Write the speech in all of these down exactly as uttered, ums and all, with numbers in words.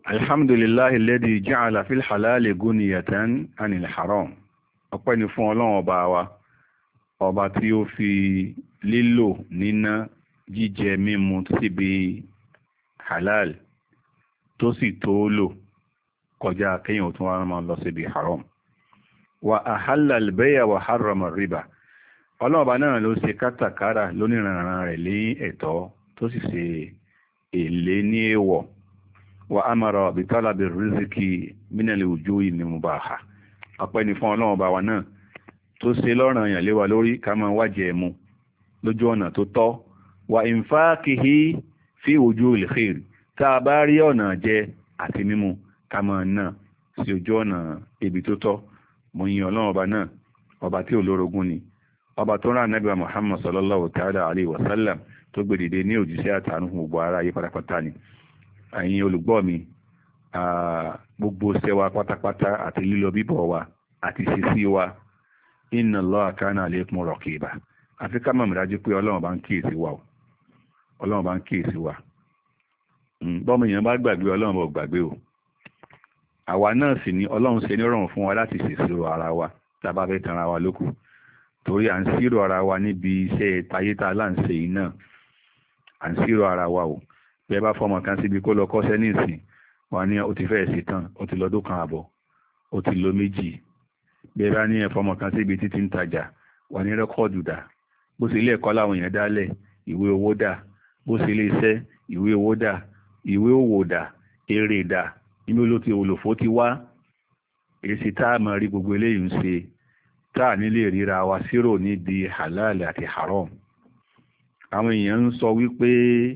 alhamdulillahi alladhi ja'ala fil halali guniyatan anil haram. Ọpẹ́ ni fún Ọlọ́run ọba wa, ọba tí ó fi lílò níná jíjẹ mímu síbi halal tó sì tó lò kọjá kéèyàn tún wá máa lọ síbi haram. Wa ahalla al-bay'a wa harrama ar-riba. Ọlọ́run ọba náà ló ṣe kátàkárà lóníranran rẹ̀ ní ẹ̀tọ́ tó sì ṣe èlé ní èèwọ̀. Wa amara bi talabi riziki minal wujuhi mubaha. Ọpẹ́ ni fún Ọlọ́run ọba wa náà tó ṣe lọ́ranyàn lé wa lórí ká máa wájẹ mu lójú ọ̀nà tó tọ́. Wa infaqihi fi wujuhil khair. Tá a bá rí ọ̀nà jẹ àti mímu ká máa ná sí ojú ọ̀nà ibi tó tọ́. Mo yin Ọlọ́run ọba náà, ọba tí ò lórogún ni, ọba tó rán Ànábì Muhammad sallallahu ta'ala alayhi wa sallam tó gbé dìde ní òjíṣẹ́ àtàánú fún gbogbo ara ayé pátápátá ni. Ẹ̀yin olùgbọ́ mi, gbogbo ṣẹ́wà pátápátá àti lílọ bíbọ̀ wa àti ṣíṣí wa, inna Allaha kana alaykum raqiba. Àfi ká mọ̀ dájú pé Ọlọ́run bá ń kíyèsí wa o. Ọlọ́run bá ń kíyèsí wa. Bọ́mọ èèyàn bá gbàgbé Ọlọ́run bá gbàgbé o. Àwa náà sì ni Ọlọ́run ṣe ní rọrùn fún wa láti ṣèṣirò ara wa tá a bá fẹ́ tan ara wa lókù. Torí à ń ṣírò ara wa níbi iṣẹ́ tayé tá a là ń ṣe yìí náà. À ń ṣírò ara wa o. Bí ẹ bá fọmọ kan síbi kó lọ kọ́ṣẹ́ nísìn, wà ní ó ti fẹ́ ṣe tán, ó ti lọ́dún kan àbọ̀, ó ti lọ méjì. Bí ẹ bá ní ẹ̀fọmọ kan síbi títí ń tajà, wà ní rẹ́kọ́ọ̀dù dà. Bó ṣe ilé ẹ̀kọ́ láwọn èèyàn dálẹ̀, ìwé owó dà. Bó ṣe ilé iṣẹ́, ìwé owó dà. Ìwé òwò dà. Èrè dà. Níbi ló ti olùfó ti wá. Èsì tá a máa rí gbogbo eléyìí ń ṣe tá a nílé ríra wa sírò níbi halal àti haram. Àwọn èèyàn ń sọ wípé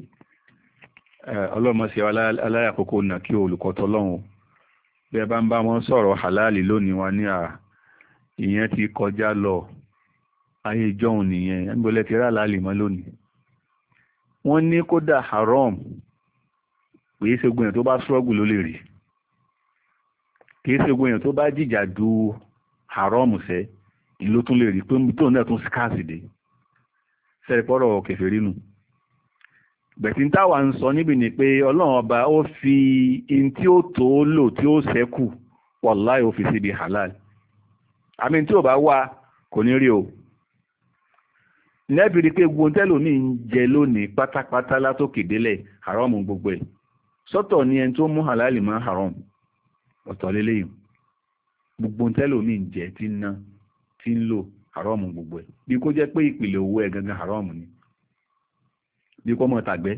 ọlọ́mọ sí aláyàkókò náà kí olùkọ́ tọ́lọ́run bí ẹ bá ń bá wọn sọ̀rọ̀ halali lónìí wa ní à ìyẹn ti kọjá lọ ayé jọ̀hún nìyẹn ẹgbẹ́lẹ́ ti rà láàlì mọ́ lónìí. Wọ́n ní kódà haram kìí ṣe gbìyànjú tó bá struggle ló lè rí, kìí ṣe gbìyànjú tó bá jìjà du haram sẹ́ ìlú tún lè rí pé tóun náà tún scarce dé sẹ́rìpọ́rọ̀ kèfèrí nù. Bẹ̀tí táwa ń sọ níbi ni pé Ọlọ́run ọba ó fi in tí ó tó lò tí ó ṣẹ́kù wàláhì ó fi síbi halal. Àmì tí ò bá wà kò ní rí o. Lẹ́bìrì pé gbogbo tẹ́lòmí ń jẹ lónìí pátápátá látòkè délẹ̀ haram gbogbo ẹ̀. Sọ́tọ̀ ni ẹni tó mú halal mọ́ haram. Ọ̀tọ̀ lélẹ́yìn. Gbogbo tẹ́lòmí ń jẹ tí ń ná tí ń lò haram gbogbo ẹ̀. Bí kò jẹ́ pé ìpìlẹ̀ owó ẹ̀ gangan haram ni. Bí kò mọ̀ tàgbẹ́,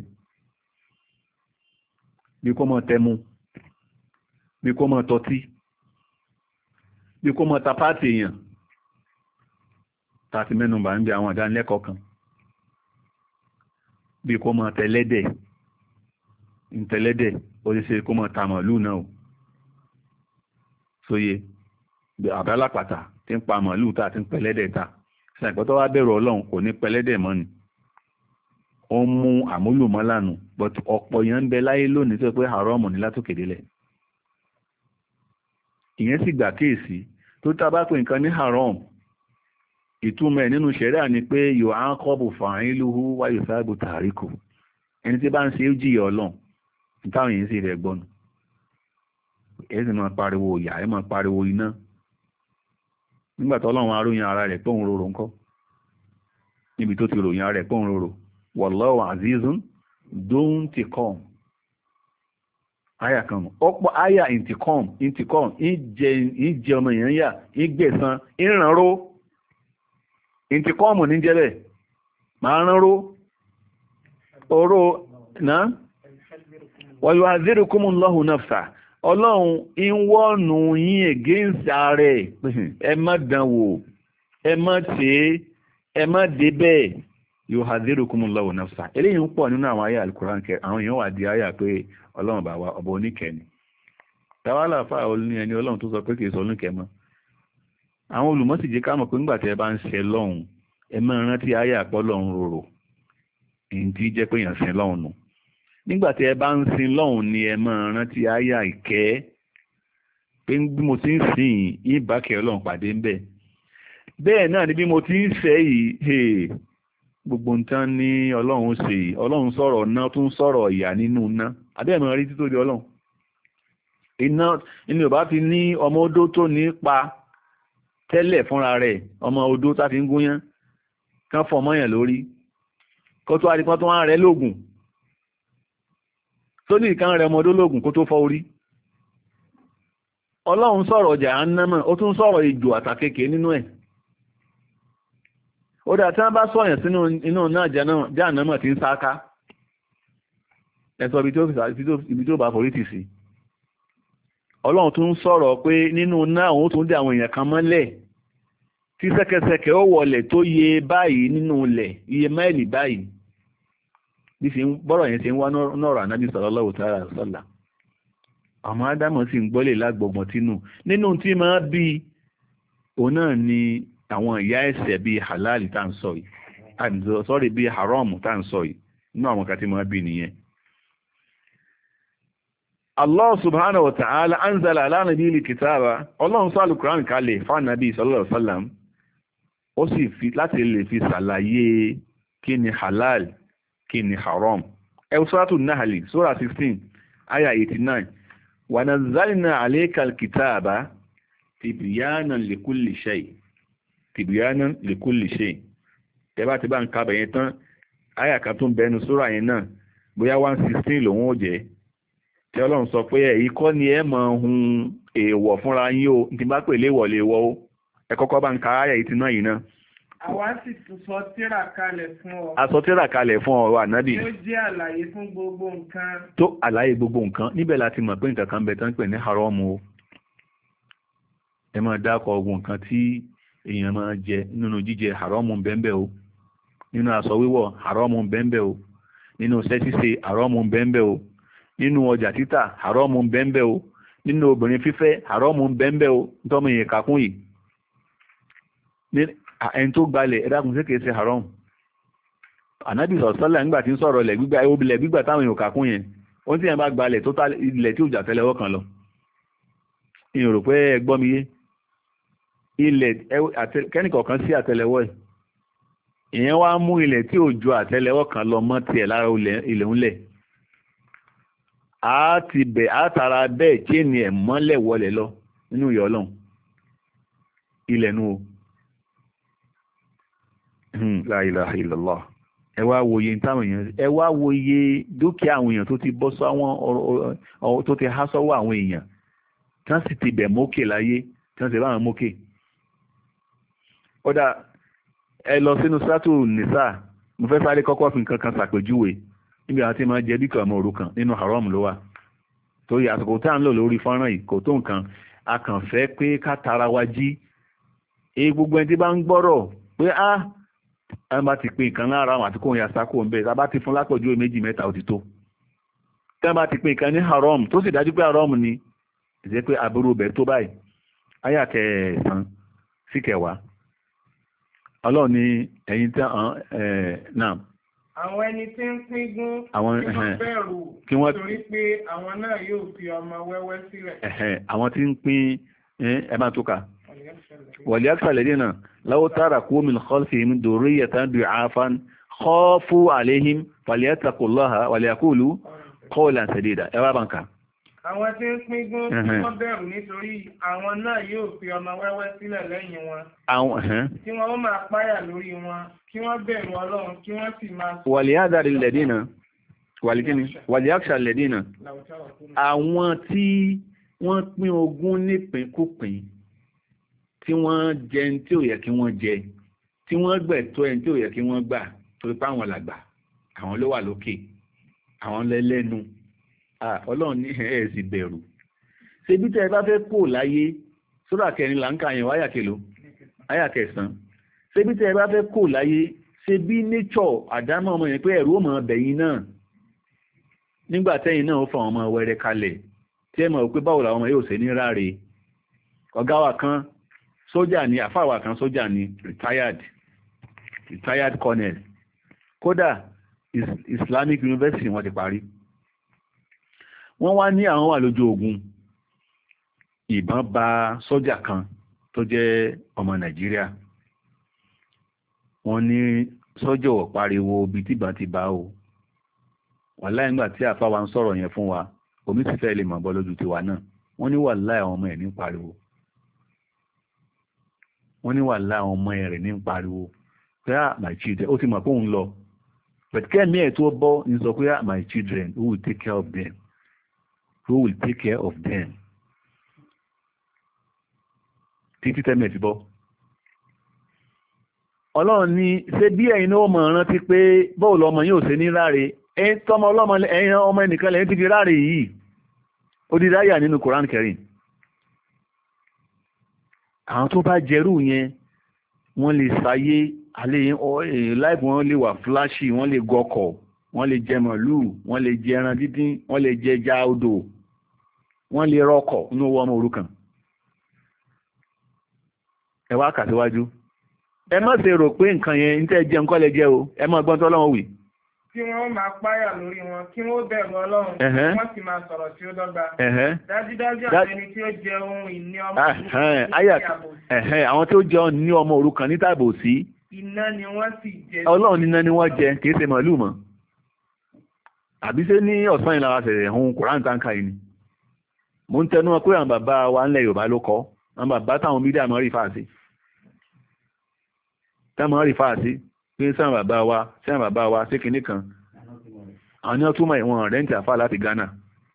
bí kò mọ̀ tẹmu, bí kò mọ̀ tọ́tí, bí kò mọ̀ tapáàtì èèyàn tàti mẹ́nu bà ń bí àwọn ìdánilẹ́kọ̀ọ́ kan, bí kò mọ̀ tẹlẹ́dẹ̀, ìtẹlẹ́dẹ̀ ó lè ṣe kò mọ̀ tàmọ̀lú náà o sóye àbálàpàtà tí ń pa màlúù tà tí ń pẹlẹ́dẹ̀ ta ṣàìpọ́tọ́ wá bẹ̀rù Ọlọ́run kò ní pẹlẹ́dẹ̀ mọ́ ni. Ó ń mú àmúlùmọ́lànù but ọ̀pọ̀ èèyàn ń bẹ láyé lónìí tó pé haramu ní látòkè délẹ̀. Ìyẹn sì gbà kéèsì tó tábà pé nǹkan ní haram ìtumọ̀ ẹ̀ nínú ṣẹ̀ríà ni pé yóò á ń kọ́bù fa'iluhu wa yusabu tariku. Ẹni tí bá ń ṣe é jìyà Ọlọ́run táwọn èèyàn sì rẹ̀ gbọ́nu. Ẹ sì máa pariwo ìyà, ẹ máa pariwo iná. Nígbà tó Ọlọ́run aróyìn ara rẹ̀ pé òun rorò ńkọ́ níbi tó ti ròyìn ara rẹ̀ pé òun rorò. Wallahu azizun dun tikom. Aya kan. Ọ̀pọ̀ aya intikom, intikom, ìjẹ ìjẹ ọmọ èèyàn yà, ìgbẹ̀san, ìrànró. Intikom ní jẹ́ bẹ́ẹ̀. Máa ránró. Oró náà. Wa yu'adhirukumullahu nafsa. Ọlọ́run ń wọ́nù yín against ààrẹ. Ẹ má dánwò. Ẹ má tẹ́. Ẹ má dé bẹ́ẹ̀. Yuhadhirukumullahu nafsa. Eléyìí ń pọ̀ nínú àwọn àyà Al-Qur'an kẹ àwọn èèyàn wà di àyà pé Ọlọ́run bá wa ọba oníkẹ́ni. Tàwálà fà olú ẹni Ọlọ́run tó sọ pé kìí sọ oníkẹ́ mọ́. Àwọn olùmọ̀ sì jẹ́ ká mọ̀ pé nígbà tí ẹ bá ń ṣe lọ́hùn ẹ máa rántí àyà pọ́ lọ́hùn rorò. Èyí tí jẹ́ pé èèyàn sin lọ́hùn nù. Nígbà tí ẹ bá ń sin lọ́hùn ni ẹ máa rántí àyà ìkẹ́ pé bí mo ti ń sìn yín bá kẹ́ Ọlọ́run pàdé ń bẹ̀. Bẹ́ẹ̀ náà ni bí mo ti ń fẹ́ yìí gbogbo nǹkan ní Ọlọ́run ṣe Ọlọ́run sọ̀rọ̀ ná tún sọ̀rọ̀ ìyà nínú ná abẹ́ẹ̀mọ̀ rí títóbi Ọlọ́run iná inú ò bá fi ní ọmọ odó tó ní pa tẹ́lẹ̀ fúnra rẹ̀ ọmọ odó tá fi ń gúnyán kán fọmọ́yàn lórí kó tó adìpọ́n tó wá rẹ̀ lóògùn tó ní ìkan rẹ̀ ọmọ odó lóògùn kó tó fọ́ orí. Ọlọ́run sọ̀rọ̀ Jahannama ó tún sọ̀rọ̀ ìjò àtàkèké nínú ẹ̀. Ó dá tí wọ́n bá sọ̀yàn sínú inú náà Jahannama tí ń sáká ẹ̀sọ́ ibi tó bá forí tì sí. Ọlọ́run tún sọ̀rọ̀ pé nínú náà òun tún dé àwọn èèyàn kan mọ́lẹ̀ tí sẹ́kẹsẹkẹ ó wọlẹ̀ tó yẹ báyìí nínú ilẹ̀ iye máìlì báyìí bí fi bọ́rọ̀ yẹn ṣe ń wá nọ́rọ̀ Ànábì sallallahu ta'ala alaihi wasallam. Àwọn Ádámọ̀ sì ń gbọ́lẹ̀ lágbọ̀gbọ̀n tínú nínú tí máa bí òun náà ni àwọn ìyá ẹ̀ṣẹ̀ bíi halal tá ń sọ yìí sọ́rí bíi haram tá ń sọ yìí nínú àwọn kan tí máa bí nìyẹn. Allah subhanahu wa ta'ala anzala ala nabiyil kitaba ọlọ́run sọ alukuran kalẹ̀ fún Ànábì sallallahu alaihi wasallam ó sì fi láti lè fi ṣàlàyé kí ni halal kí ni haram. ẹ Suratul Nahl sura sixteen aya eighty-nine wa nazzalna alayka al-kitaba tibyanan likulli shay tibyanan likulli shay. ẹ bá ti bá ń ka bẹ̀yẹn tán aya kan tó ń bẹnu sura yẹn náà bóyá one sixteen lòun ó jẹ́ tí ọlọ́run sọ pé èyí kọ́ ni ẹ mọ̀ hun èèwọ̀ fúnra yín o tí bá pè léwọ̀ léwọ̀ o ẹ kọ́kọ́ bá ń ka ayà yìí ti náà yìí náà. àwa sì tún sọ tírà kalẹ̀ fún ọ. a sọ tírà kalẹ̀ fún ọ ànábì. tó jẹ́ àlàyé fún gbogbo nǹkan. tó àlàyé gbogbo nǹkan níbẹ̀ láti mọ̀ pé nǹkan kan bẹ tán pè ní haram o. ẹ máa dákọ̀ ogun nǹkan tí èèyàn máa jẹ nínú jíjẹ haram bẹ́ẹ̀ o nínú aṣọ wíwọ̀ haram bẹ́ẹ̀ o nínú iṣẹ́ ṣíṣe haram bẹ́ẹ̀ o nínú ọjà títà haramu ń bẹ́ńbẹ́ o nínú obìnrin fífẹ́ haramu ń bẹ́ńbẹ́ o tọ́mọ yẹn kàkún yìí ẹni tó gbalẹ̀ ẹ̀dàkùn sí kìí ṣe haram. Ànábì sọ̀sọ́lá nígbà tí ń sọ̀rọ̀ ilẹ̀ gbígbà ilẹ̀ gbígbà táwọn èèyàn kàkún yẹn ó sì yẹn bá gbalẹ̀ tó ilẹ̀ tí ò jà tẹ́lẹ̀wọ́ kan lọ. ìyẹn rò pé ẹ gbọ́ mi yé ilẹ̀ kẹ́nìkọ̀ọ̀kan sí àtẹ́lẹwọ́ ẹ̀ ìyẹn wá mú ilẹ̀ tí ò ju àtẹ́lẹwọ́ kan lọ mọ́ tiẹ̀ lára ilẹ̀ ńlẹ̀ a ti bẹ̀ a tara bẹ́ẹ̀ tí ènì ẹ̀ mọ́lẹ̀ wọlé lọ nínú ìyọ́ ọlọ́run ilẹ̀ nu o la ilaha illallah ẹ wá wòye táwọn èèyàn ẹ wá wòye dúkìá àwọn èèyàn tó ti bọ́ sọ àwọn tó ti há sọ́wọ́ àwọn èèyàn tí wọ́n sì ti bẹ̀ mókè láyé tí wọ́n sì bá wọn mókè. ọ̀dà ẹ lọ sínú sátò nìsà mo fẹ́ sáré kọ́kọ́ fi nǹkan kan ṣàpèjúwe níbi àwọn tí máa jẹ bí kàmọ́ òrukàn nínú haram ló wà torí àsìkò tá à ń lò lórí fọ́nrán yìí kò tó nǹkan a kàn fẹ́ pé ká tara wa jí èyí gbogbo ẹni tí bá ń gbọ́rọ̀ pé á ẹ bá ti pè nǹkan lára àwọn àti kóhun yasa kóhun bẹ́ẹ̀ tá a bá ti fún lápọ̀jù méjì mẹ́ta ó ti tó tí wọ́n bá ti pè nǹkan ní haram tó sì dájú pé haram ni ìṣe pé aburú bẹ̀ tó báyìí ayé àkẹsàn sí kẹwàá ọlọ́run ní ẹ̀yin tí náà àwọn ẹni tí ń pín gún àwọn kí wọ́n bẹ̀rù nítorí pé àwọn náà yóò fi ọmọ wẹ́wẹ́ sílẹ̀. àwọn tí ń pín ẹ bá tó kà wọ̀lẹ́ àkàlẹ̀ náà láwọ́ tààrà kó min khalfihim durriyatan du'afan khafu alayhim falyattaqullaha walyaqulu qawlan sadida ẹ wá bá ń kà. àwọn tí ń pín gún kí wọ́n bẹ̀rù nítorí àwọn náà yóò fi ọmọ wẹ́wẹ́ sílẹ̀ lẹ́yìn wọn. tí wọ́n ó máa páyà lórí wọn kí wọ́n bẹ̀rù ọlọ́run kí wọ́n sì máa. wàlíyàdàrí lẹ́dínà wàlíkíní wàlíyàkṣà lẹ́dínà àwọn tí wọ́n pín ogún nípínkúpín tí wọ́n jẹ ní tí ò yẹ kí wọ́n jẹ tí wọ́n gbẹ̀tọ́ ẹni tí ò yẹ kí wọ́n gbà torí pé àwọn làgbà àwọn ló wà lókè àwọn lẹ́lẹ́nu ọlọ́run ní ẹ̀ sì bẹ̀rù ṣebí tẹ́ ẹ bá fẹ́ kó láyé sura kẹrin là ń kà yẹn wáyà kèlò áyà kẹsàn-án ṣebí tẹ́ ẹ bá fẹ́ kó láyé ṣebí nature àdámọ́ ọmọ yẹn pé ẹ̀rú ọmọ bẹ̀yìn náà nígbà tẹ́yìn náà ó fa ọmọ wẹrẹ kalẹ̀ tí ẹ mọ̀ pé báwo làwọn ọmọ yóò ṣe ní ráre ọ̀gá wa kan sójà ni àfáà wa kan sójà ni retired retired colonel kódà Islamic University wọ́n ti parí wọ́n wá ní àwọn wà lójú ogun ìbọn bá sójà kan tó jẹ́ ọmọ Nàìjíríà wọ́n ní sójà ò pariwo ibi tíbọn ti bá o wàláhì nígbà tí àfáà wa ń sọ̀rọ̀ yẹn fún wa omi sì fẹ́ lè mọ̀ bọ́ lójú tiwa náà wọ́n ní wàláhì àwọn ọmọ ẹ̀ ní pariwo wọ́n ní wàláhì àwọn ọmọ ẹ̀ rẹ̀ ní pariwo pé ah my children ó ti mọ̀ pé òun lọ but kẹ́mi ẹ̀ tó bọ́ ní sọ pé ah my children who will take care of them who will take care of them títí tẹ́mi ẹ̀ ti bọ́. Ọlọ́run ní ṣé bí ẹ̀yin náà mọ̀ rántí pé bọ́ọ̀lù ọmọ yóò ṣe ní ráre ẹ̀yin tọ́mọ ọlọ́mọ ẹ̀yin ọmọ ẹnìkan lẹ́yìn ti fi ráre yìí ó di ráyà nínú Quran Karim. Àwọn tó bá jẹrú yẹn wọ́n lè sáyé alẹ́ láìpù wọ́n lè wà fúláṣì wọ́n lè gọkọ̀ wọ́n lè jẹ màlúù wọ́n lè jẹ ẹran dídín wọ́n lè jẹ ẹja odò wọ́n lè rọkọ̀ inú owó ọmọ òrukàn. Ẹ wá kà síwájú. Ẹ má ṣe rò pé nǹkan yẹn ń tẹ́ jẹun kọ́ lẹ jẹ́ o ẹ má gbọ́n tó Ọlọ́run wí. Kí wọ́n máa páyà lórí wọn kí wọ́n bẹ̀rù Ọlọ́run wọ́n sì máa sọ̀rọ̀ tí ó dọ́gba. Dájúdájú àwọn ẹni tí ó jẹ ohun ìní ọmọ òrukàn ní àbòsí. Àwọn tí ó jẹ ohun ìní ọmọ òrukàn ní tàbòsí. Iná ni wọ́n sì jẹ. Ọlọ́run níná ni wọ́n jẹ kì í ṣe màlúù mọ́. Àbí ṣé ní ọ̀sán yìí lára ṣẹ̀ṣẹ̀ hun Kùránì táǹkà yìí ni. Mo ń tẹnu pé àwọn bàbá wa ńlẹ̀ Yorùbá ló kọ́ àwọn bàbá táwọn mídíà mọ́ rí fàásì. Táwọn rí fàásì pé sáwọn bàbá wa sáwọn bàbá wa sí kinní kan. Àwọn ní wọ́n túmọ̀ ìwọ̀n rẹ́ǹtì àfà láti Ghana.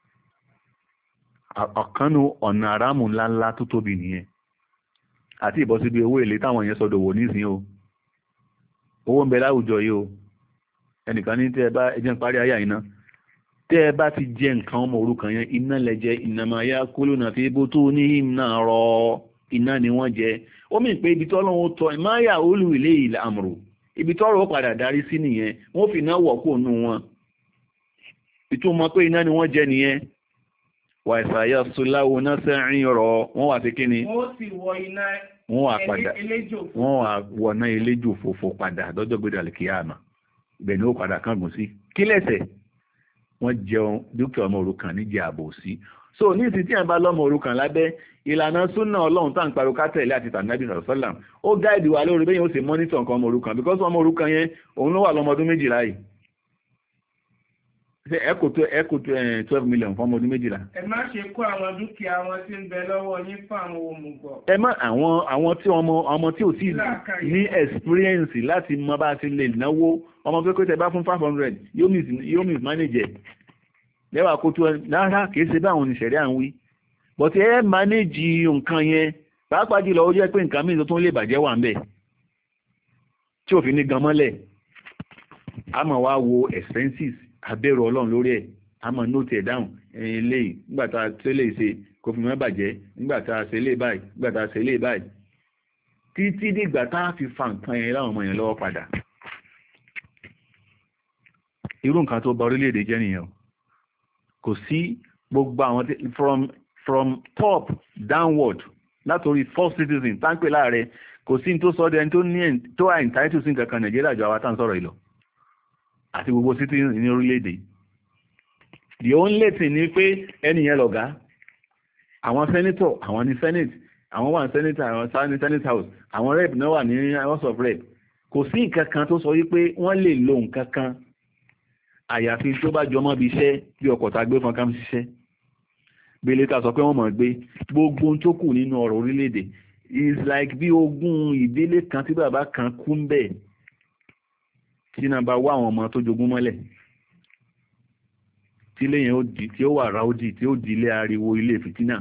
Ọ̀kanú ọ̀nà àrámù ńláńlá tó tóbi nìyẹn. Àti ìbọ̀síbi owó èlé táwọn yẹn sọdọ̀ wò nísìnyí o. Owó ń bẹ láwùjọ yìí o. Ẹnìkan ní tẹ́ ẹ bá ẹjẹ́ ń parí ayá iná. Tẹ́ ẹ bá ti jẹ nǹkan ọmọ òrukàn yẹn iná lẹ́jẹ́ innama yakuluna fi butunihim nara iná ni wọ́n jẹ. Ó mì pé ibi tọ́lọ́run tọ́ ìmáyà olú ilé ìlà àmùrù. Ibi tọ́rọ̀ ó padà darí sí nìyẹn. Wọ́n fi iná wọ̀ kó nù wọn. Ìtumọ̀ pé iná ni wọ́n jẹ nìyẹn. Wà ìsàyà sùláwò náà sẹ́rin rọ̀ wọ́n wà sí kíni. Wọ́n sì wọ iná wọ́n wà padà wọ́n wà wọ̀nà eléjò fòfò padà lọ́jọ́ gbé dàlẹ̀ kíyàmá bẹ́ẹ̀ ni ó padà kángun sí kí lẹ́sẹ̀ wọ́n jẹun dúkìá ọmọ òrukàn níjẹ àbòsí. So ní ìsìn tí a bá lọ́mọ òrukàn lábẹ́ ìlànà súnà ọlọ́run tá à ń pariwo kátẹ̀lé àti tànàbí sàlám ó gáìdì wa lórí bẹ́yìn ó sì mọ́nítọ̀ nǹkan ọmọ òrukàn because ọmọ òrukàn yẹn òun ló wà lọ́mọ ọdún méjìlá yìí ẹ kò tó ẹ kò tó twelve million fún ọmọ ọdún méjìlá. Ẹ má ṣe kó àwọn dúkìá wọn tí ń bẹ lọ́wọ́ yín fún àwọn òmùgọ̀. Ẹ má àwọn àwọn tí ọmọ ọmọ tí ò sí ní experience láti mọ bá a ti lè náwó ọmọ pé kó tẹ bá fún five hundred yóò miss yóò miss manage lẹ́wà kó tó rárá kìí ṣe báwọn oníṣẹ̀rí à ń wí but ẹ manage nǹkan yẹn pàápàá jùlọ ó jẹ́ pé nǹkan mìíràn tó ń lè bàjẹ́ wà ń bẹ̀ tí òfin ní gan mọ́lẹ̀ a máa wá wo expenses abẹ́rù ọlọ́run lórí ẹ̀ a máa nóòtì ẹ̀ dáhùn ẹ̀yìn eléyìí nígbà tá a ṣe lè ṣe kò fi mọ́ bàjẹ́ nígbà tá a ṣe lè báyìí nígbà tá a ṣe lè báyìí títí dìgbà tá a fi fa nǹkan yẹn láwọn ọmọ yẹn lọ́wọ́ padà. Irú nǹkan tó bà orílẹ̀-èdè jẹ́ nìyẹn o kò sí gbogbo àwọn from from top downward látòrí first citizen táǹpẹ̀ láàrẹ kò sí ní tó sọ ẹni tó ní tó à entitled sí nǹkan kan Nàìjíríà jọ àwa tá à ń sọ̀rọ̀ ìlọ àti gbogbo citizen ní orílẹ̀-èdè. The only thing ni pé ẹni yẹn lọ̀gá àwọn senator àwọn ní senate àwọn wà ní senator àwọn ní senate house àwọn rep náà wà ní house of rep kò sí nǹkan kan tó sọ wípé wọ́n lè lo nǹkan kan àyàfi tó bá jọmọ́ bí iṣẹ́ bí ọkọ̀ tá a gbé fún ká ń ṣiṣẹ́ gbélé ta sọ pé wọ́n mọ̀ gbé gbogbo tó kù nínú ọ̀rọ̀ orílẹ̀-èdè is like bí ogún ìdílé kan tí bàbá kan kú ń bẹ̀ tí náà bá wá àwọn ọmọ tó jogún mọ́lẹ̀ tí lẹ́yìn ó di tí ó wà ráódì tí ó di ilé ariwo ilé fìtínà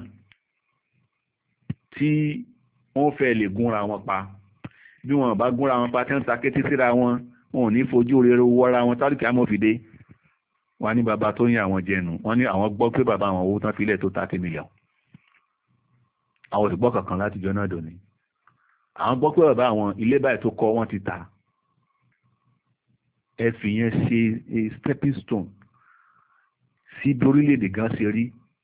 tí wọ́n fẹ́ lè gúnra wọn pa bí wọn bá gúnra wọn pa tí wọ́n takété síra wọn wọn ò ní fojú rere wọ́ra wọn tálùkì amófìdé wọ́n ní bàbá tó yìn àwọn jẹnu wọ́n ní àwọn gbọ́ pé bàbá àwọn owó tán filẹ̀ tó thirty million àwọn ò sì gbọ́ kankan láti jọ náà dòní àwọn gbọ́ pé bàbá àwọn ilé báyìí tó kọ́ wọ́n ti ta ẹ fi yẹn ṣe a stepping stone sí bí orílẹ̀-èdè gan ṣe rí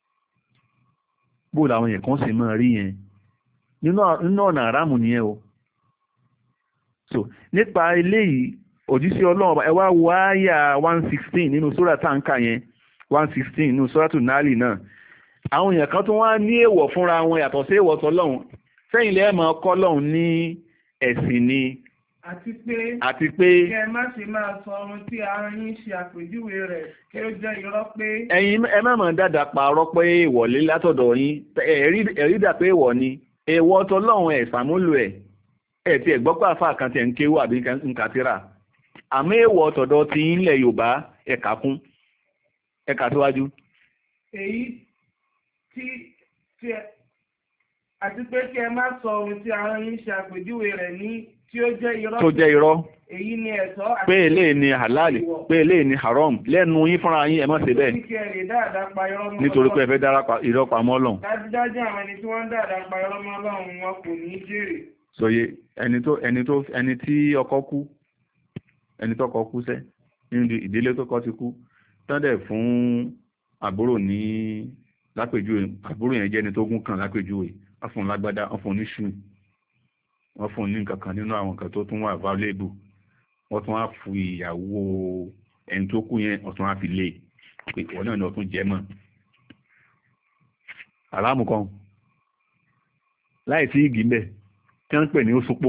bó làwọn yẹn kan sì máa rí yẹn nínú ọ̀nà àrámù nìyẹn o so nípa eléyìí òjíṣẹ́ ọlọ́run ẹ wá wo àyà one sixteen nínú sórà táǹkà yẹn one sixteen nínú sórà tó náàlì náà àwọn èèyàn kan tó wá ní èèwọ̀ fúnra wọn yàtọ̀ sí èèwọ̀ tọ́lọ́run sẹ́yìn lẹ́ẹ̀ máa kọ́ lọ́run ní ẹ̀sìn ni àti pé àti pé kí ẹ má ṣe máa sọ ohun tí ara yín ṣe àpèjúwe rẹ̀ kí ó jẹ́ irọ́ pé. ẹ̀yin ẹ má mọ̀ dáadáa parọ́ pé ìwọ̀lé látọ̀dọ̀ yín ẹ̀rí dà pé ìwọ̀ ni èèwọ̀ tọlọ́run ẹ̀ ṣàmúlò ẹ̀ ẹ̀ tí ẹ̀ gbọ́ pé àfa kan tẹ̀ ń kéwú àbí ń kàtírà àmọ́ èèwọ̀ tọ̀dọ̀ ti yín lẹ̀ Yorùbá ẹ̀ka kún ẹ̀ka síwájú. èyí tí tí ẹ àti pé kí ẹ má sọ ohun tí ara yín ṣe àpèjúwe rẹ̀ ní tí ó jẹ́ irọ́. tó jẹ́ irọ́. èyí ni ẹ̀tọ́ àti pé eléyìí ni halal pé eléyìí ni haram lẹ́nu yín fúnra yín ẹ má ṣe bẹ́ẹ̀. nítorí pé ẹ fẹ́ dára irọ́ pamọ́ Ọlọ́run. dájúdájú àwọn ẹni tí wọ́n ń dáadáa pa irọ́ mọ́ Ọlọ́run wọn kò ní í jèrè. sọye ẹni tó ẹni tó ẹni tí ọkọ kú ẹni tó kọ kú sẹ́ nínú ìdílé tó kọ ti kú tọ́ndẹ̀ fún àbúrò ní lápèjúwe àbúrò yẹn jẹ́ ẹni tó gún kàn lápèjúwe wọ́n fún un lágbádá wọ́n fún un ní ṣùn wọ́n fún un ní nǹkan kan nínú àwọn nǹkan tó tún wà valuable wọ́n tún wá fún ìyàwó ẹni tó kú yẹn wọ́n tún wá fi lé pé ìwọ náà ni wọ́n tún jẹ́ mọ́ àlámù kan láì sí igi mbẹ tí wọ́n ń pè ní òṣùpó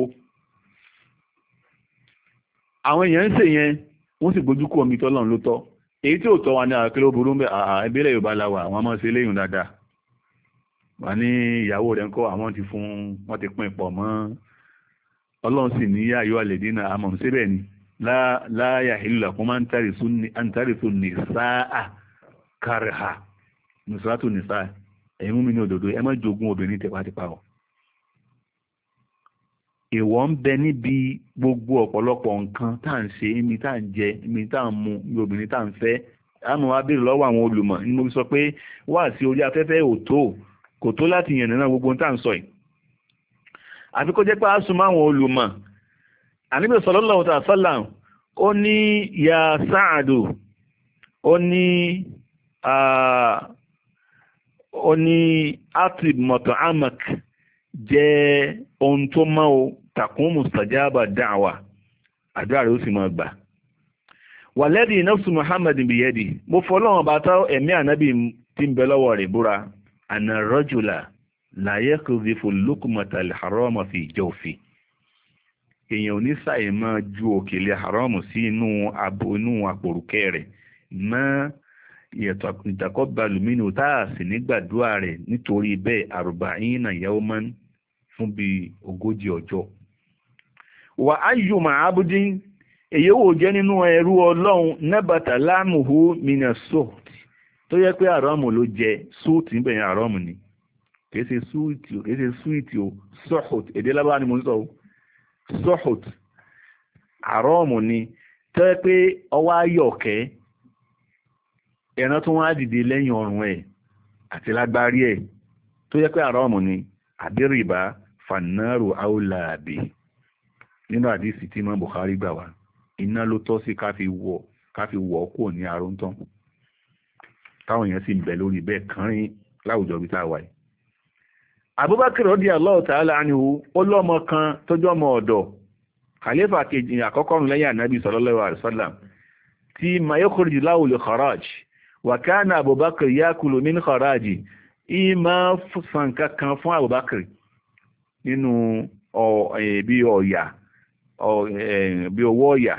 àwọn èèyàn ń ṣe yẹn wọ́n sì gbójú kú omi tọ́lọ́run ló tọ́ èyí tí ò tọ́ wa ní àwọn kíló burú ń bẹ ìbílẹ̀ Yorùbá la wà àwọn ọmọ ṣe léyìn dáadáa wà ní ìyàwó rẹ̀ ń kọ́ àwọn ti fún wọ́n ti pín pọ̀ mọ́ Ọlọ́run sì ní yá ayọ́ àlèdí náà àmọ̀ síbẹ̀ ni láyà ìlú kó máa ń tàrísù ní sáà kárìhà nùsùlátù ní sáà ẹ̀yin mú mi ní òdòdó ẹ má jogún obìnrin tipátipá o èèwọ̀ ń bẹ níbi gbogbo ọ̀pọ̀lọpọ̀ nǹkan tá à ń ṣe ibi tá à ń jẹ ibi tá à ń mu ibi obìnrin tá à ń fẹ́ àmọ́ wá béèrè lọ́wọ́ àwọn olùmọ̀ ní mo sọ pé wá sí orí afẹ́fẹ́ ò tó kò tó láti yànnà náà gbogbo tá à ń sọ yìí àfi kó jẹ́ pé a súnmọ́ àwọn olùmọ̀ Ànábì sallallahu ta'ala sallam ó ní ya Sa'adu ó ní ó ní atib mat'amak jẹ́ ohun tó mọ́ o takun mustajaba da'wa àdúrà rẹ̀ ó sì máa gbà walladhi nafsu Muhammadin biyadi mo fọlọ́wọ́n bá tọ́ ẹ̀mí ànábì tí ń bẹ lọ́wọ́ rẹ̀ búra anna rajula la yakdhifu luqmata al-harama fi jawfi èèyàn ò ní sàì máa ju òkèlè haramu sí inú abo inú àpòrùkẹ́ rẹ̀ mọ́ ìtàkọ́balù mínú tá a sì nígbàdúrà rẹ̀ nítorí bẹ́ẹ̀ arba'ina yawman fún bí ogójì ọjọ́. wà á yù mà ábúdín èyí wò jẹ́ nínú ẹrú ọlọ́run nabata láàmùhù mina sọ́ọ̀tì tó yẹ pé haramu ló jẹ sóòtì ń bẹ̀yẹn haramu ni kìí ṣe súwìtì o kìí ṣe súwìtì o sọ́ọ̀tì èdè lábára ni mo ń sọ o sọ́ọ̀t àrọ́ọ̀mù ni tó yẹ pé ọwọ́ ayọ̀kẹ́ ẹran tó wọ́n á dìde lẹ́yìn ọrùn ẹ̀ àti lágbárí ẹ̀ tó yẹ pé àrọ́ọ̀mù ni àbírìbá fanáàrò áúláàbì nínú àdìsí tí mọ́ Bukhari gbà wá iná ló tọ́ sí ká fi wọ̀ ká fi wọ̀ kò ní àrùntán táwọn èèyàn sì ń bẹ lórí bẹ́ẹ̀ kánrin láwùjọ bí tá a wà yìí. Abubakar radiyallahu ta'ala anhu ó lọ́mọ kan tọ́jọ́ ọmọ ọ̀dọ̀ khalifa kejì àkọ́kọ́ lẹ́yìn ànábì sallallahu alaihi wasallam tí ma yukhrij lahu al-kharaj wa kana Abubakar yakulu min kharaji ìmá san kankan fún Abubakar nínú bí ọ̀yà bí owó ọ̀yà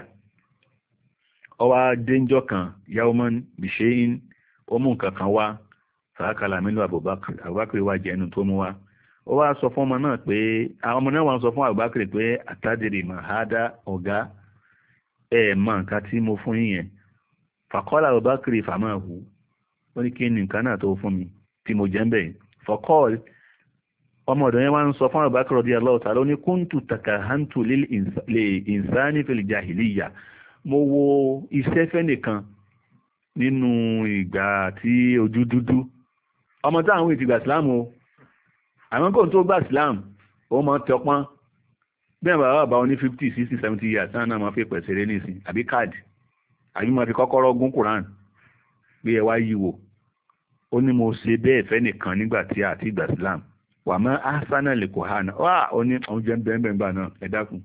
ọwá déńjọ́ kan yawman bishayin ó mú nǹkan kan wá sàákàlà mílò Abubakar Abubakar wá jẹ́ ẹnu tó mú wá ó wá sọ fún ọmọ náà pé àwọn ọmọ náà wọ́n sọ fún Abubakar pé àtàdìrì mahada ọ̀gá ẹ̀ mọ nǹkan tí mo fún yín yẹn fàkọ́lá Abubakar fàmáhù ó ní kí ni nǹkan náà tó fún mi tí mo jẹ́ ń bẹ̀ fọ́kọ́l ọmọ ọ̀dọ̀ yẹn wá ń sọ fún Abubakar radiyallahu ta'ala ó ní kúntù takahantu lil insani fil jahiliya mo wo iṣẹ́ fẹ́ nìkan nínú ìgbà tí ojú dúdú ọmọ táwọn ìtìgbà ìsìláàmù o àwọn kò tó gbà ìsìláàmù ó mọ tọpọ́n bí àwọn bàbá wọn ní fifty sixty seventy years náà náà máa fi pẹ̀sẹ̀rẹ́ nísìn àbí káàdì àbí máa fi kọ́kọ́rọ́ gún Quran bí ẹ wá yí wò ó ní mo ṣe bẹ́ẹ̀ fẹ́ nìkan nígbà tí àti ìgbà ìsìláàmù wà mọ́ asana lè kò hànà wá ó ní oúnjẹ ń bẹ́ẹ̀ gbà náà ẹ dákun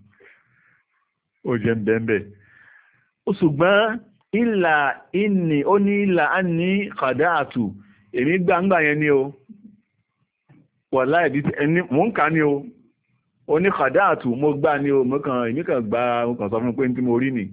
oúnjẹ ń bẹ́ẹ̀ ó ṣùgbọ́n ìlà ìní ó ní ìlà á ní kàdáàtù èmi gbangba yẹn ni o wà láìbí ẹni mò ń kà ní o ó ní kàdáàtù mo gbá ní o mo kàn èmi kàn gbá mo kàn sọ fún pé ní tí mo rí ni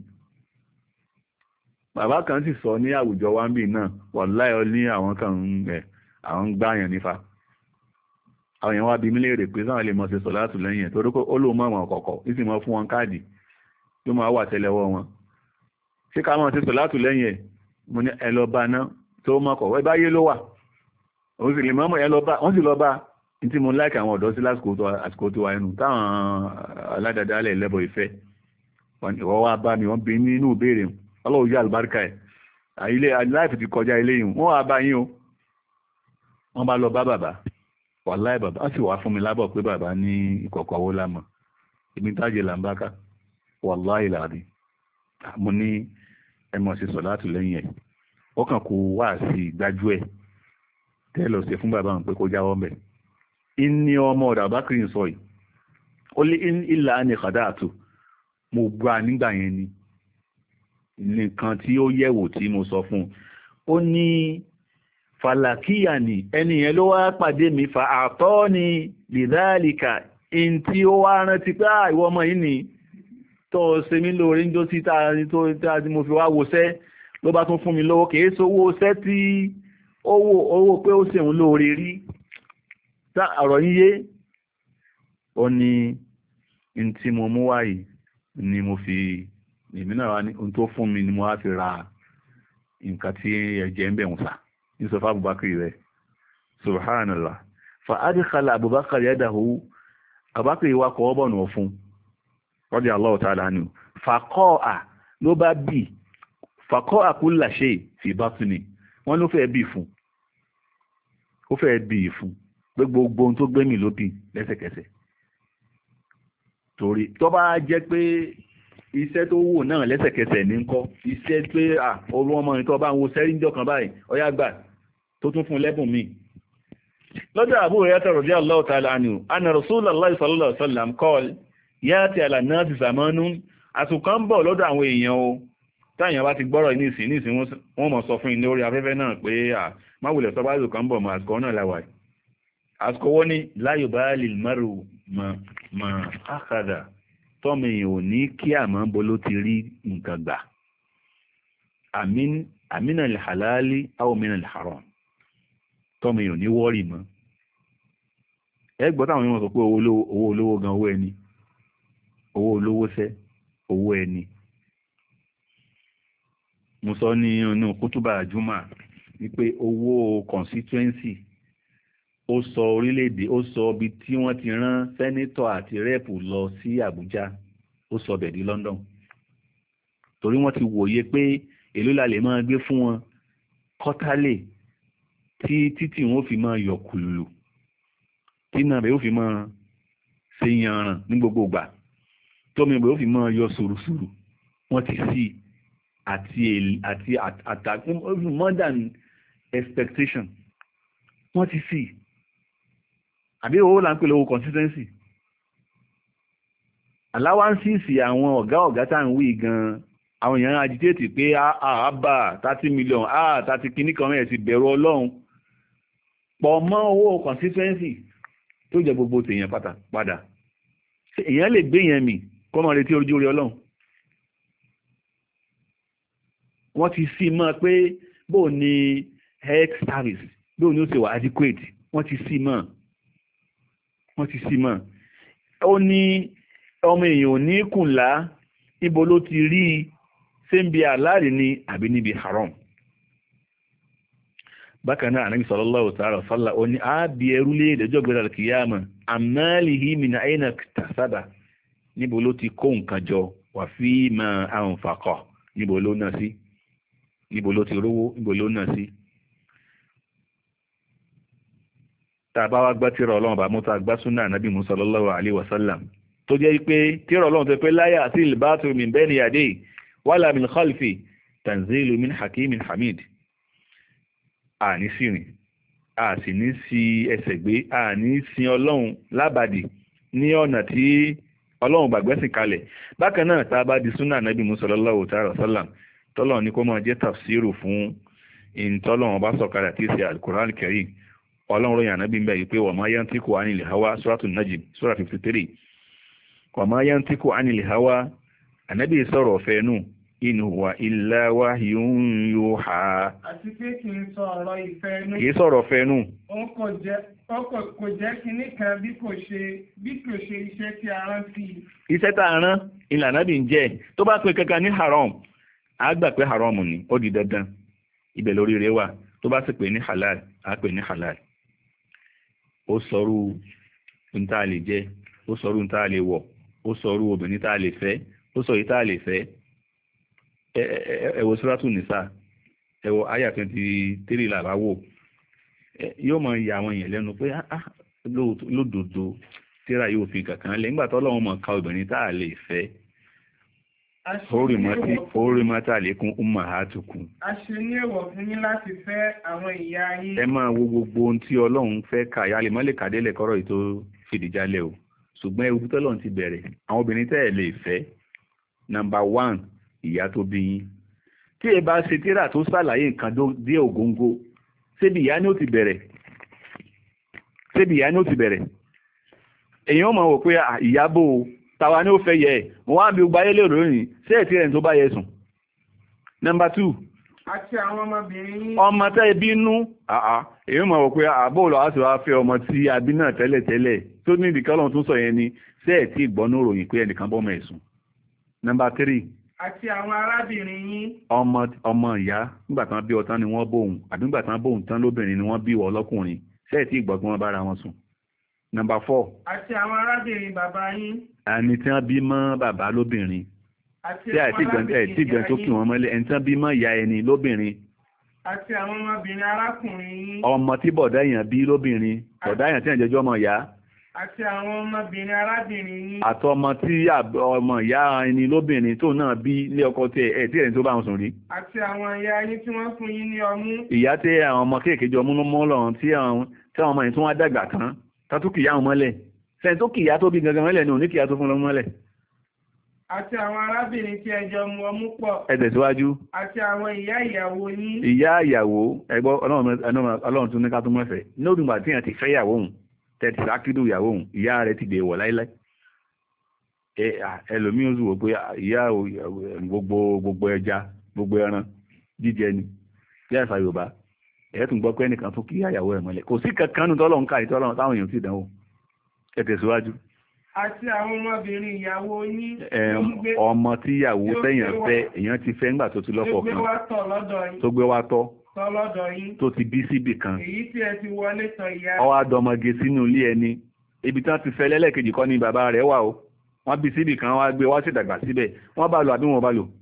bàbá kan sì sọ ní àwùjọ wa ń bì náà wàláhì ó ní àwọn kan ń ẹ̀ àwọn ń gbáyàn nífa àwọn èèyàn wá bí mí léèrè pé sáwọn lè mọ̀ ṣe sọ̀láàtù lẹ́yìn ẹ̀ torí ó lóun mọ̀ àwọn ọ̀kọ̀ọ̀kọ̀ ní sì mọ̀ fún wọn káàdì tó máa wà tẹ́lẹ̀wọ́ wọn ṣé ká mọ̀ ṣe sọ̀láàtù lẹ́yìn ẹ̀ mo ní ẹ lọ bá náà tó mọ̀ kọ̀ wẹ́ báyé ló wà òun sì lè mọ̀ ẹ lọ bá wọ́n sì lọ bá ní tí mo láìka àwọn ọ̀dọ́ sí lásìkò tó wà ẹnu táwọn aládàdálẹ̀ lẹ́bọ̀ ìfẹ́ ìwọ́ wá bá mi wọ́n bí nínú ìbéèrè ọlọ́run yá àlùbáríkà ẹ̀ ilé láìpẹ́ ti kọjá ilé yìí wọ́n wá bá yín o wọ́n bá lọ bá bàbá wàláì bàbá wọ́n sì wá fún mi lábọ̀ pé bàbá ní ìkọ̀kọ̀ owó lámọ̀ ibi tájẹ̀ làǹbáká wàláì làrí mo ní ẹmọ̀ sí sọ̀láàtù lẹ́yìn ẹ̀ ó kàn kó wá sí ìgbájú ẹ̀ tẹ́lọ̀ sí fún bàbá wọn pé kó jáwọ́ mẹ́ ní ọmọ ọ̀dà bákìrì sọ yìí ó lé ìlà ní kàdáàtù mo gbà nígbà yẹn ni nìkan tí ó yẹ̀wò tí mo sọ fún ó ní fàlàkíyà ni ẹni yẹn ló wá pàdé mi fa àtọ́ ni lìdáàlìkà in tí ó wá rántí pé ìwọ ọmọ yìí ni tó ṣe mí lóore ń jó sí tá tí mo fi wá wọṣẹ́ ló bá tún fún mi lówó kìí sówó ṣẹ́ tí owó owó pé ó ṣeun lóore rí tá ọ̀rọ̀ yín yé ó ní in tí mo mú wáyìí ni mo fi èmi náà wá ní ohun tó fún mi ni mo wá fi ra nǹkan tí ẹ̀jẹ̀ ń bẹ̀ wọ́n sà ní sọ fún Abubakar rẹ̀ subhanallah fa adkhala Abubakar yadahu Abubakar wa kọ́ bọ̀nù ọ̀fun radiyallahu ta'ala anhu faqa'a ló bá bì faqa'a kulla shay fi batni wọ́n ló fẹ́ bì fún ó fẹ́ bì fún gbogbo ohun tó gbẹ́mì ló bì lẹ́sẹ̀kẹsẹ̀ torí tó bá jẹ́ pé iṣẹ́ tó wò náà lẹ́sẹ̀kẹsẹ̀ ní kọ́ iṣẹ́ pé à orú ọmọ nìkan bá ń wo sẹ́ríńjọ́ kan báyìí ọyá gbà tó tún fún lẹ́bùn mi lọ́jọ́ Abu Hurairah radiyallahu ta'ala anhu anna Rasulullahi sallallahu alaihi wasallam qala ya'ti ala an-nasi zamanun àsùnkàn ń bọ̀ lọ́dọ̀ àwọn èèyàn o táyàn bá ti gbọ́rọ̀ ní ìsìn ní ìsìn wọ́n mọ̀ sọ fún ilé orí afẹ́fẹ́ náà pé à máwùlẹ̀ sọ bá àsùnkàn ń bọ̀ mọ́ àsùkò náà láwàá àsìkò wọ́n ní la yubali al-mar'u ma akhadha tọ́mọ èèyàn ò ní kí àmọ́ bó ló ti rí nǹkan gbà àmínà al-halali aw min al-haram tọ́mọ èèyàn ò ní wọ́ọ̀rì mọ́ ẹ gbọ́ táwọn èèyàn sọ pé owó olówó gan owó ẹni owó olówó sẹ́ owó ẹni mo sọ ní inú kútùbà jùmọ̀ wípé owó constituency ó sọ orílẹ̀-èdè ó sọ ibi tí wọ́n ti rán sẹ́nítọ̀ àti rẹ́ẹ̀pù lọ sí Àbújá ó sọ bẹ̀ di London torí wọ́n ti wòye pé èló la lè máa gbé fún wọn kọ́tálè tí títì wọn ó fi máa yọ kùlùlù tí náà bẹ̀ ó fi máa ṣe yanràn ní gbogbo ìgbà tómi bẹ̀ ó fi máa yọ sùrùsùrù wọ́n ti sí àti àti àtàkùn more than expectation wọ́n ti sí àbí owó là ń pè lówó consistency aláwáńsìsì àwọn ọ̀gá ọ̀gá tá à ń wí gan àwọn èèyàn agitate pé àbá thirty million ah thirty kìíní kan mẹ́rin ti bẹ̀rù ọlọ́run pọ̀ mọ́ owó consistency tó jẹ gbogbo tèèyàn padà èèyàn lè gbé yẹn mì kọ́ mọ́ retí ojú orí ọlọ́run wọ́n ti sí mọ́ pé bó ni health service bó ni ó ṣe wà adequate wọ́n ti sí mọ́ wọ́n ti sí mọ́ ó ní ọmọ èèyàn ò ní kùnlá ibo ló ti rí ṣé ń bi àláàrí ni àbí níbi haram bákan náà Ànábì sallallahu ta'ala sallam ó ní àábí ẹrú lé ìdẹ́jọ́ gbéra kìyàmà amalihi min aina iktasaba níbo ló ti kó nǹkan jọ wà fima anfaqa níbo ló ná sí níbo ló ti rówó níbo ló ná sí tàbá wá gbá tírà ọlọ́run bá mú ta gbá súnà Ànábì Muhammad sallallahu alaihi wasallam tó jẹ́ pé tírà ọlọ́run tó pé láyà àti ìlbátò min bayni yadayhi wala min khalfi tanzilu min hakimin hamid a ní sírin a sì ní sí ẹsẹ̀ gbé a ní sin ọlọ́run lábàdì ní ọ̀nà tí ọlọ́run gbàgbẹ́sìn kalẹ̀ bákan náà tá a bá di súnà Ànábì Muhammad sallallahu alaihi wasallam tọ́lọ́run ní kó máa jẹ́ tafsiru fún ìntọ́lọ́run bá sọ̀kalẹ̀ tí í ṣe al-Qur'an al-Karim ọlọ́run ròyìn ànábì ń bẹ̀ yìí pé wa ma yantiqu anil hawa suratul najm sura fifty three wa ma yantiqu anil hawa ànábì sọ̀rọ̀ fẹ́nu in huwa illa wahyun yuha. Àti pé kì í sọ ọ̀rọ̀ ìfẹ́ inú. Kì í sọ̀rọ̀ fẹ́nu. Ó kò jẹ́ ọkọ̀ kò jẹ́ kinní kan bí kò ṣe bí kò ṣe iṣẹ́ tí a rán sí i. Iṣẹ́ tá a rán ìlànà bí ń jẹ́ tó bá pè kankan ní haram á gbà pé haram ni ó di dandan ibẹ̀ lórí rẹ̀ wà tó bá sì pè ní halal á pè ní halal. Ó sọrú ohun tá a lè jẹ ó sọrú ohun tá a lè wọ̀ ó sọrú obìnrin tá a lè fẹ́ ó sọ yìí tá a lè fẹ́. Ẹ wo Suratu Nisa ẹ wo àyà twenty three làbá wò yóò mọ ìyá àwọn èèyàn lẹ́nu pé lódodo tíra yóò fi kankan lẹ̀ nígbà tó Ọlọ́run mọ̀ ká obìnrin tá a lè fẹ́ orí mọ́tà lékún ummahatukum. A ṣe ní èèwọ̀ fún yín láti fẹ́ àwọn ìyá yín. Ẹ máa wo gbogbo ohun tí Ọlọ́run fẹ́ kà yá lè mọ́lẹ̀ kàdélẹ̀ kọ́rọ̀ yìí tó fìdíjálẹ̀ o ṣùgbọ́n ewu tó Ọlọ́run ti bẹ̀rẹ̀ àwọn obìnrin tẹ́ ẹ̀ lè fẹ́ number one ìyá tó bí yín tí ẹ bá ṣe tíra tó ṣàlàyé nǹkan dé ògóńgó ṣébi ìyá ni ó ti bẹ̀rẹ̀ ṣébi ìyá ni ó ti bẹ̀rẹ̀ èèyàn mọ̀ wò pé ìyábò tàwa ni ó fẹ́ yẹ ẹ̀ wọ́n wá bí gbayé lè ròyìn ṣé ẹ̀ tí rẹ̀ tó bá yẹ sùn. Number two. Àti àwọn ọmọbìnrin yín. Ọmọ tẹ́ ẹ bínú èèyàn mọ̀ wò pé àbò lọ́wọ́ àti wàá fẹ́ ọmọ tí abí náà tẹ́lẹ̀ tẹ́lẹ̀ tó ní ìdíkọ́ lọ́run tún sọ yẹn ni ṣé ẹ̀ tí ìgbọ́nú ròyìn pé ẹnìkan bọ́ ọmọ ẹ̀ sùn. Number three. Àti àwọn arábìnrin yín. Ọmọ ọmọ ìyá nígbà tán bí ọtán ni wọ́n bóun àbí nígbà tán bóun tán lóbìnrin ni wọ́n bí wọ́ lọ́kùnrin ṣé ẹ̀ tí ìgbọ́gbọ́n bára wọn sùn. Number four. Àti àwọn arábìnrin bàbá yín. Ẹni tí wọ́n bí mọ́ bàbá lóbìnrin. Àti àwọn arábìnrin tí ìgbẹ́ tó kí wọ́n mọ́lẹ̀ ẹni tí wọ́n bí mọ́ ìyá ẹni lóbìnrin. Àti àwọn ọmọbìnrin arákùnrin yín. Ọmọ tí bọ̀dá èèyàn bí lóbìnrin bọ̀dá èèyàn tí èèyàn jẹjọ́ ọmọ ìyá. Àti àwọn ọmọbìnrin arábìnrin yín. Àtọmọ tí ọmọ ìyá ẹni lóbìnrin tó náà bí ilé ọkọ tí ẹ tí ẹni tó bá wọn sùn rí. Àti àwọn ìyá yín tí wọ́n fún yín ní ọmú. Ìyá tí àwọn ọmọ kéèké jọ múnú mọ́ lọ́run tí àwọn ọmọ yìí tún wá dàgbà tán tátú kìyà wọn mọ́lẹ̀ sẹ́ni tó kìyà tó bí gangan mọ́lẹ̀ ní òní kìyà tó fún lọ́mọ mọ́lẹ̀. Àti àwọn arábìnrin tí ẹjọ́ mu ọmú pọ̀. Ẹ tẹ̀síwájú. Àti àwọn ìyá ìyàwó yín. Ìyá ìyàwó ẹgbọ́ Ọlọ́run tún ní ká tún mọ́fẹ̀ẹ́ ní òdùngbà tí yẹn ti fẹ́ ìyàwó òun tẹ̀tì sákìdù ìyàwó òun ìyá rẹ̀ ti dè wọ̀ láíláí. Ẹlòmíì ó sì wò pé ìyá gbogbo gbogbo ẹja gbogbo ẹran jíjẹ ni bí àṣà Yorùbá ẹ̀ tún gbọ́ pé ẹnìkan tún kí ìyàwó ẹ̀ mọ́lẹ̀ kò sí kankan nù tọ́lọ́run ká ìtọ́lọ́run táwọn èèyàn ti dánwò. Ẹ tẹ̀síwájú. Àti àwọn ọmọbìnrin ìyàwó yín. Ọmọ tí ìyàwó tẹ̀yàn fẹ́ èèyàn ti fẹ́ nígbà tó ti lọ́kọ kan tó gbé wá tọ́ tó ti bí síbì kan èyí tí ẹ ti wọlé tọ̀ ìyá. Ó wá dọmọge sínú ilé ẹni ibi tí wọ́n ti fẹ́ lẹ́lẹ́kejì kọ́ ni bàbá rẹ̀ wà o wọ́n bí síbì kan wá gbé wá sì dàgbà síbẹ̀ wọ́n bá lò àbí wọn bá lò.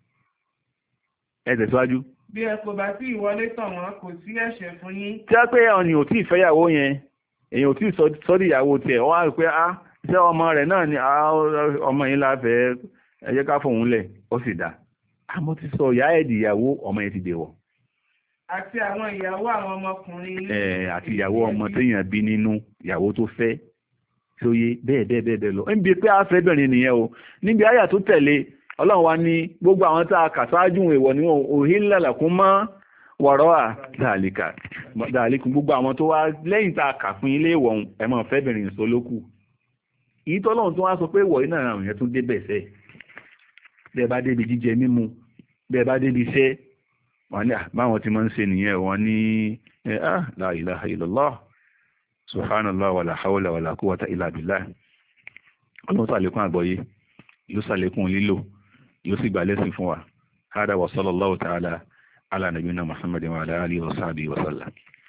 Ẹ tẹ̀síwájú. Bí ẹ kò bá sí ìwọlé tọ̀ wọ́n kò sí ẹ̀ṣẹ̀ fún yín. Tí a pé ọ̀nì ò tí ì fẹ́yàwó yẹn èèyàn ò tí ì sọ́dí ìyàwó tiẹ̀ wọ́n á pé á ṣé ọmọ rẹ̀ náà ni ọmọ yìí láfẹ́ ẹ jẹ́ ká fòun lẹ̀ ó sì dá àmọ́ ti sọ ìyá ẹ̀dì ìyàwó ọmọ yẹn ti dèwọ̀. Àti àwọn ìyàwó àwọn ọmọkùnrin ilé. ẹ àti ìyàwó ọmọ téèyàn bí nínú ìyàwó tó fẹ́ tí ó yé bẹ́ẹ̀ bẹ́ẹ̀ bẹ́ẹ̀ bẹ́ẹ̀ lọ. ń bi pé àfẹ́bìnrin nìyẹn o níbi àyà tó tẹ̀lé Ọlọ́run wa ní gbogbo àwọn tá a kà sáájú ìwọ̀ ni wọn òhìn lálàkún mọ́ wọ̀rọ̀ à dàlíkà dàlíkùn gbogbo àwọn tó wá lẹ́yìn tá a kà fún ilé ìwọ̀n ẹ̀mọ́ fẹ́bìnrin ìsolókù èyí tọ́lọ́run tó wá sọ pé ìwọ̀ iná àwọn èèyàn tún dé bẹ̀sẹ̀ bẹ́ẹ̀ bá débi jíjẹ mímu bẹ́ẹ̀ bá débi iṣẹ́ wọn ní báwọn ti máa ń ṣe nìyẹn wọn ní ah la ilaha illallah subhanallah wàlà hawla wàlà quwwata illa billah ọlọ́run sàlékún àgbọ́yé yóò sàlékún lílò yóò sì gbà lẹ́sìn fún wa hada wa sallallahu ta'ala ala nabiyina muhammadin wa ala alihi wa sahbihi wa sallam.